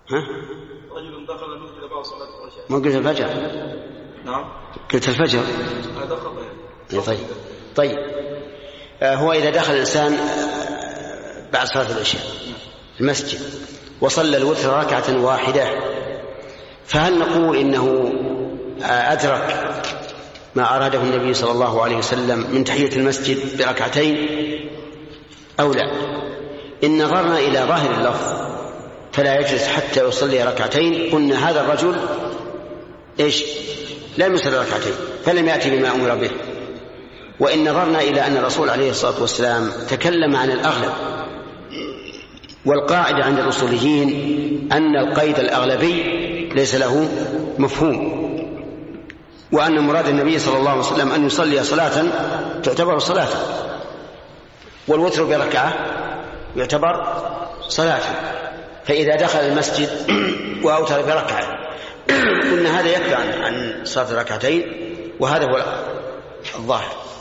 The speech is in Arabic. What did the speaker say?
ها؟ رجل دخل المسجد بعد صلاة العشاء. ما قلت الفجر؟ نعم قلت الفجر. هذا خطأ. طيب هو إذا دخل الإنسان بعد صلاة العشاء المسجد وصلى الوتر ركعة واحدة، فهل نقول إنه أدرك ما أراده النبي صلى الله عليه وسلم من تحية المسجد بركعتين أو لا؟ إن نظرنا إلى ظاهر اللفظ فلا يجلس حتى يصلي ركعتين، قلنا هذا الرجل لم يصلي ركعتين فلم يأتي بما أمر به. وإن نظرنا إلى أن الرسول عليه الصلاة والسلام تكلم عن الأغلب، والقاعدة عند الأصوليين أن القيد الأغلبي ليس له مفهوم، وأن مراد النبي صلى الله عليه وسلم أن يصلي صلاة تعتبر صلاة، والوتر بركعة يعتبر صلاة. فإذا دخل المسجد وأوتر بركعة قلنا هذا يكفي عن صلاة ركعتين، وهذا هو الظاهر.